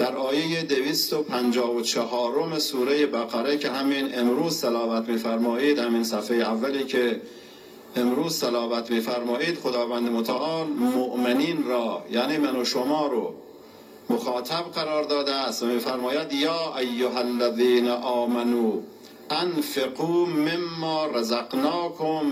در آیه 254 سوره بقره که همین امروز تلاوت می‌فرمایید، همین صفحه اولی که امروز تلاوت می‌فرمایید، خداوند متعال مؤمنین را یعنی من و شما رو مخاطب قرار داده است و می‌فرماید یا ایها الذین آمنوا انفقوا مما رزقناکم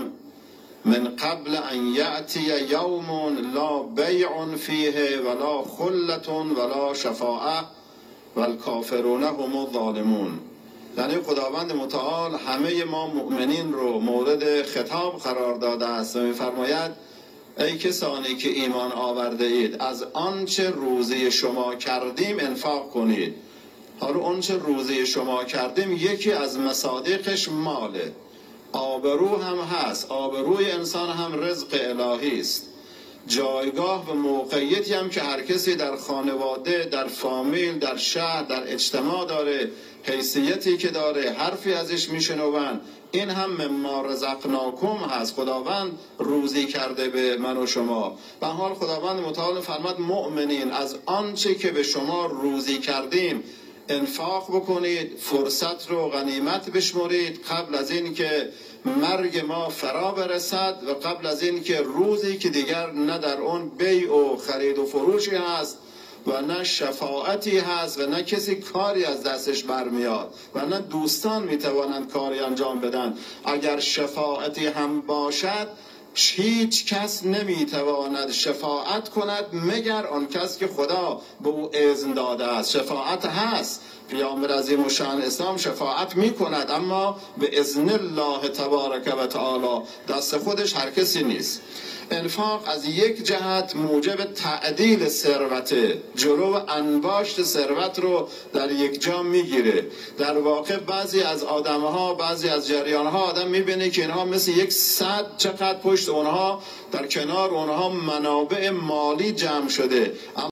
من قبل ان یأتی یوم لا بیع فیه ولا خلة ولا شفاعة والکافرون هم الظالمون. یعنی خداوند متعال همه ما مؤمنین رو مورد خطاب قرار داده است و می‌فرماید ای کسانی که ایمان آورده اید از آنچه روزی شما کردیم انفاق کنید. حالا آنچه روزی شما کردیم یکی از مصادیقش ماله، آبرو هم هست، آبروی انسان هم رزق الهی است، جایگاه و موقعیتی هم که هر کسی در خانواده، در فامیل، در شهر، در اجتماع داره، حیثیتی که داره، حرفی ازش میشنون. این هم مما رزقناکم هست، خداوند روزی کرده به من و شما. به حال خداوند متعال فرماد مؤمنین از آنچه که به شما روزی کردیم انفاق بکنید، فرصت رو غنیمت بشمرید قبل از این که مرگ ما فرا برسد و قبل از این که روزی که دیگر نه در اون بیع و خرید و فروشی هست و نه شفاعتی هست و نه کسی کاری از دستش برمیاد و نه دوستان میتوانند کاری انجام بدن. اگر شفاعتی هم باشد هیچ کس نمیتواند شفاعت کند مگر آن کس که خدا به او اذن داده است. شفاعت هست، پیامبر عظیم الشأن اسلام شفاعت میکند، اما به اذن الله تبارک و تعالی، دست خودش هر کسی نیست. انفاق از یک جهت موجب تعدیل ثروت، جلو انباشت ثروت رو در یک جا میگیره. در واقع بعضی از آدمها، بعضی از جریانها آدم میبینه که اینها مثل یک سد چقدر پشت اونها، در کنار اونها منابع مالی جمع شده.